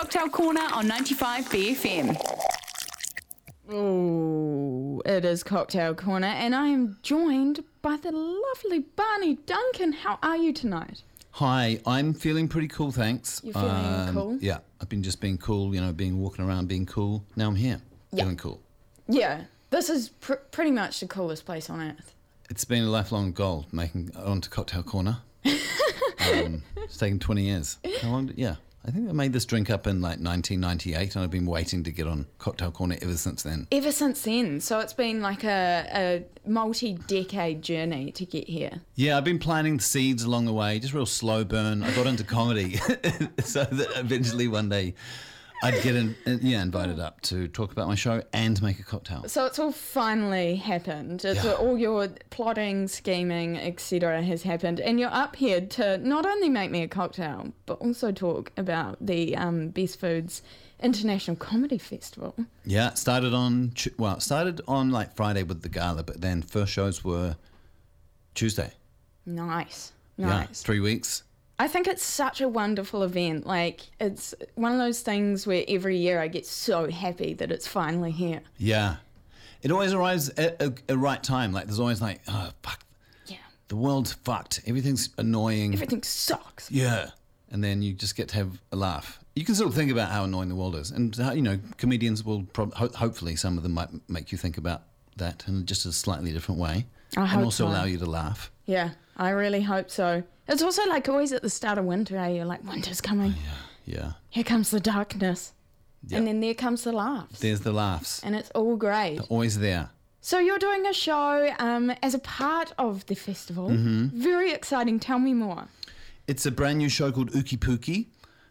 Cocktail Corner on 95 BFM. Oh, it is Cocktail Corner, and I am joined by the lovely Barney Duncan. How are you tonight? Hi, I'm feeling pretty cool, thanks. You're feeling cool? Yeah, I've been just being cool, being walking around being cool. Now I'm here, feeling cool. Yeah, this is pretty much the coolest place on earth. It's been a lifelong goal, making it onto Cocktail Corner. It's taken 20 years. How long? I think I made this drink up in like 1998, and I've been waiting to get on Cocktail Corner ever since then. Ever since then, so it's been like a multi-decade journey to get here. Yeah, I've been planting the seeds along the way, just real slow burn. I got into comedy so that eventually one day I'd get invited up to talk about my show and make a cocktail. So it's all finally happened. It's all your plotting, scheming, etc. has happened, and you're up here to not only make me a cocktail, but also talk about the Best Foods International Comedy Festival. Yeah, it started on like Friday with the gala, but then first shows were Tuesday. Nice. Yeah, 3 weeks. I think it's such a wonderful event. Like, it's one of those things where every year I get so happy that it's finally here. Yeah. It always arrives at a right time. Like, there's always like, oh, fuck. Yeah. The world's fucked. Everything's annoying. Everything sucks. Yeah. And then you just get to have a laugh. You can still think about how annoying the world is. And, comedians will hopefully some of them might make you think about that in just a slightly different way. I hope and also so. allow you to laugh. Yeah, I really hope so. It's also like always at the start of winter, you're like, winter's coming. Yeah. Here comes the darkness. Yep. And then there comes the laughs. There's the laughs. And it's all great. They're always there. So you're doing a show as a part of the festival. Mm-hmm. Very exciting. Tell me more. It's a brand new show called Ookie Pookie.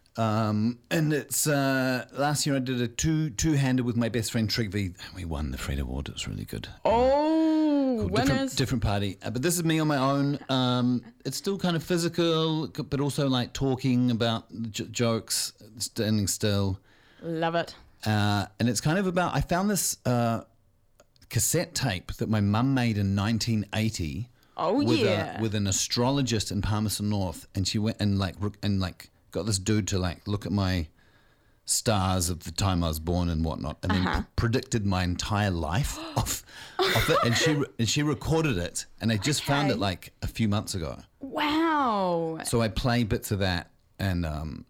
And it's last year I did a two-hander with my best friend Trigvi. We won the Fred Award. It was really good. Oh, winners. Different party. But this is me on my own. It's still kind of physical, but also like talking about jokes, standing still. Love it. And it's kind of about, I found this cassette tape that my mum made in 1980. Oh, with an astrologist in Palmerston North. And she went and got this dude to like look at my stars of the time I was born and whatnot, and then predicted my entire life of it. And she recorded it, and I just found it like a few months ago. Wow! So I play bits of that, and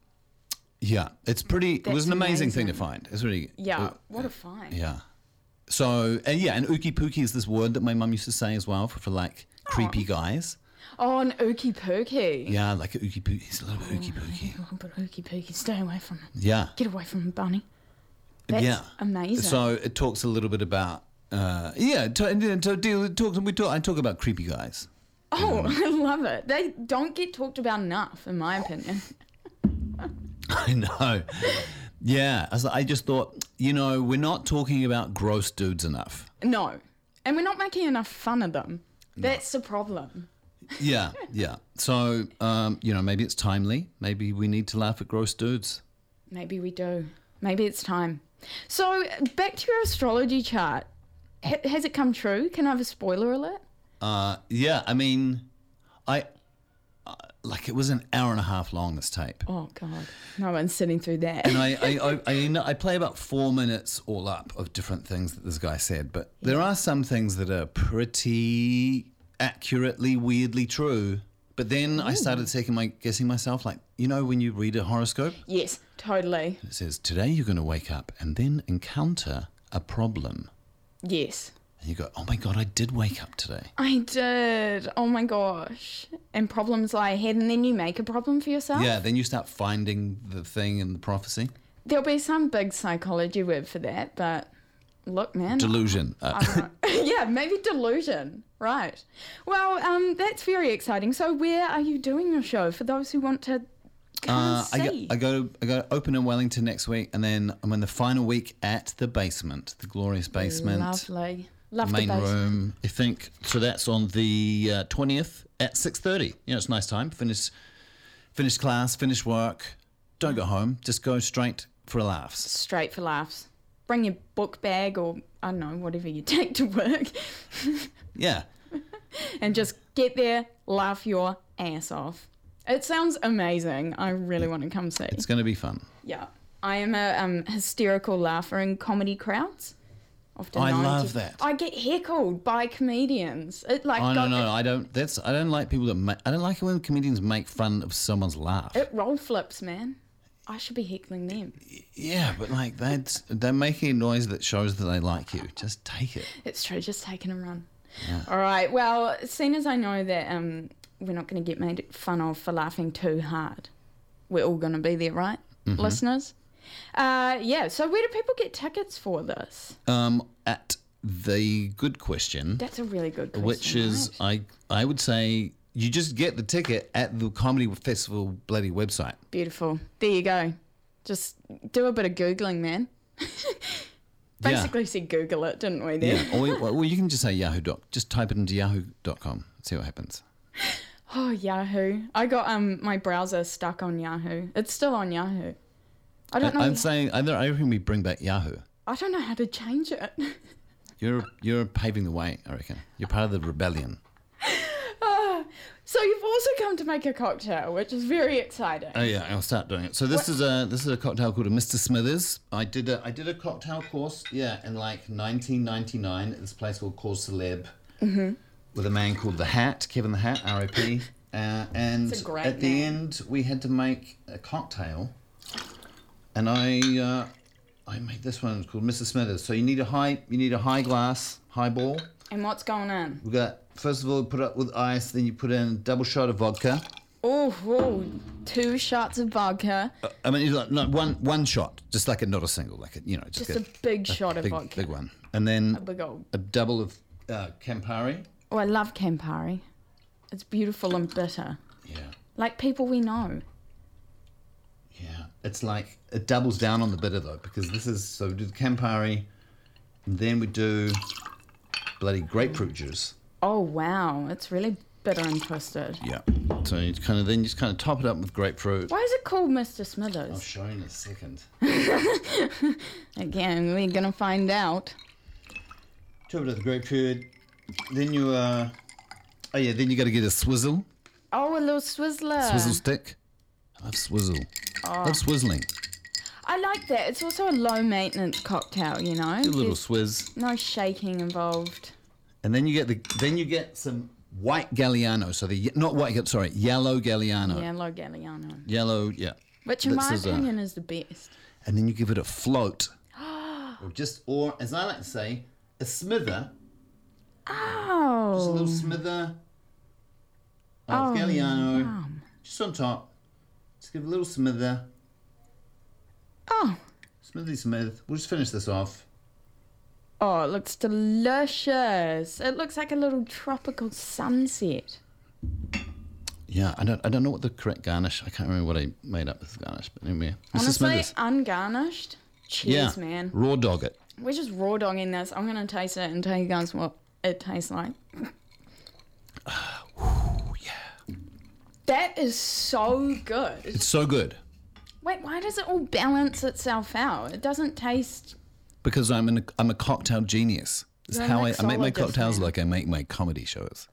it's pretty. It was an amazing thing to find. It's really what a find. Yeah. So and Ookie Pookie is this word that my mum used to say as well for like creepy guys. Oh, an Ookie Pookie. Yeah, like a Ookie Pookie. It's a little bit Ookie Pookie. A little bit Ookie Pookie. Stay away from it. Yeah. Get away from it, Bunny. That's amazing. So it talks a little bit about, I talk about creepy guys. Oh, I love it. They don't get talked about enough, in my opinion. I know. Yeah. I just thought, we're not talking about gross dudes enough. No. And we're not making enough fun of them. That's the problem. Yeah. So, maybe it's timely. Maybe we need to laugh at gross dudes. Maybe we do. Maybe it's time. So, back to your astrology chart. Has it come true? Can I have a spoiler alert? Yeah. I mean, it was an hour and a half long, this tape. Oh, God. No one's sitting through that. And I play about 4 minutes all up of different things that this guy said. But there are some things that are pretty accurately, weirdly true. But then I started guessing myself, like, when you read a horoscope? Yes, totally. It says, today you're going to wake up and then encounter a problem. Yes. And you go, oh my God, I did wake up today. I did. Oh my gosh. And problems lie ahead, and then you make a problem for yourself? Yeah, then you start finding the thing in the prophecy. There'll be some big psychology word for that, but look, man. Delusion. Yeah, maybe delusion. Right. Well, that's very exciting. So where are you doing your show for those who want to come and see? I go open in Wellington next week, and then I'm in the final week at the basement, the glorious basement. Lovely. Love the main the basement. room, I think. So that's on the 20th at 6:30. It's a nice time. Finish class, finish work. Don't go home. Just go straight for laughs. Straight for laughs. Bring your book bag or, I don't know, whatever you take to work. Yeah. And just get there, laugh your ass off. It sounds amazing. I really want to come see. It's going to be fun. Yeah. I am a hysterical laugher in comedy crowds. Often I known love to- that. I get heckled by comedians. I don't like people that I don't like it when comedians make fun of someone's laugh. It roll flips, man. I should be heckling them. Yeah, but like they're making a noise that shows that they like you. Just take it. It's true, just taking a run. Yeah. All right, well, seeing as I know that we're not going to get made fun of for laughing too hard, we're all going to be there, right, listeners? So where do people get tickets for this? At the good question. That's a really good question. Which is, right? I would say you just get the ticket at the Comedy Festival bloody website. Beautiful. There you go. Just do a bit of Googling, man. Basically said Google it, didn't we there? Yeah, or you can just say just type it into yahoo.com, see what happens. Oh, Yahoo. I got my browser stuck on Yahoo. It's still on Yahoo. I don't know. I'm saying, I reckon we bring back Yahoo. I don't know how to change it. You're paving the way, I reckon. You're part of the rebellion. So you've also come to make a cocktail, which is very exciting. Oh yeah, I'll start doing it. So this is a cocktail called a Mr. Smithers. I did a cocktail course, in like 1999 at this place called Cause Celeb, with a man called The Hat, Kevin The Hat, R.I.P. And It's a great at the name. end we had to make a cocktail, and I made this one called Mr. Smithers. So you need a high glass, highball. And what's going on? We got, first of all, put up with ice, then you put in a double shot of vodka. Oh, 2 shots of vodka. I mean, one shot, just like not a single, Just a big shot of vodka. Big one. And then big old. a double of Campari. Oh, I love Campari. It's beautiful and bitter. Yeah. Like people we know. Yeah. It's like, it doubles down on the bitter though, because so we do the Campari, and then we do bloody grapefruit juice. Oh, wow. It's really bitter and twisted. Yeah. So you kind of top it up with grapefruit. Why is it called Mr. I'll Smithers? show you in a second. Again, we're going to find out. Chop it up with grapefruit. Then you, then you got to get a swizzle. Oh, a little swizzler. Swizzle stick. I love swizzle. I love swizzling. I like that. It's also a low maintenance cocktail, you know. Do a little There's swizz. no shaking involved. And then you get some white Galliano. So yellow Galliano. Yellow Galliano. Yellow, yeah. Which in my This is opinion is the best. And then you give it a float. or as I like to say, a smither. Oh. Just a little smither of Galliano. yum. Just on top. Just give a little smither. Oh. Smithy Smith. We'll just finish this off. Oh, it looks delicious. It looks like a little tropical sunset. Yeah, I don't know what the correct garnish. I can't remember what I made up with garnish, but anyway. Mr. Honestly, Smithers. ungarnished. Cheers, Yeah, man. raw dog it. We're just raw dogging this. I'm going to taste it and tell you guys what it tastes like. Yeah. That is so good. It's so good Wait, why does it all balance itself out? It doesn't taste... because I'm a cocktail genius. It's You're how a I make my mixologist, cocktails man. like I make my comedy shows.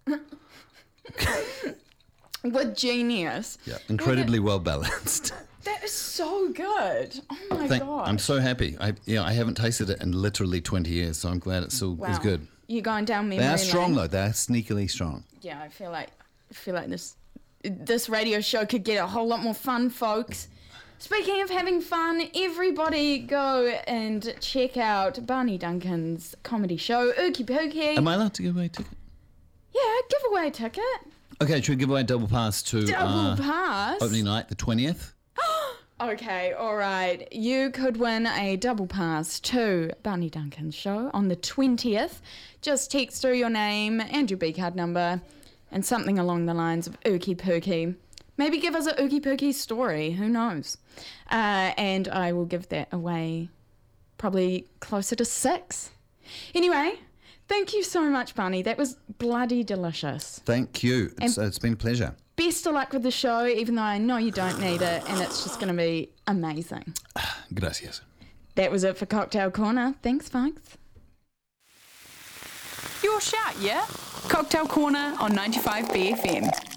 With genius. Yeah, incredibly well balanced. That is so good. Oh my god. I'm so happy. I haven't tasted it in literally 20 years, so I'm glad it's still Wow. as good. You're going down memory They are lane. strong though. They're sneakily strong. Yeah, I feel like this radio show could get a whole lot more fun, folks. Speaking of having fun, everybody go and check out Barney Duncan's comedy show, Ookie Pookie. Am I allowed to give away a ticket? Yeah, give away a ticket. Okay, should we give away a double pass to Double pass. opening night, the 20th? Okay, all right. You could win a double pass to Barney Duncan's show on the 20th. Just text through your name and your B-card number and something along the lines of Ookie Pookie. Maybe give us a Ookie Pookie story. Who knows? And I will give that away probably closer to 6. Anyway, thank you so much, Barney. That was bloody delicious. Thank you. It's been a pleasure. Best of luck with the show, even though I know you don't need it, and it's just going to be amazing. Gracias. That was it for Cocktail Corner. Thanks, folks. Your shout, yeah? Cocktail Corner on 95 BFM.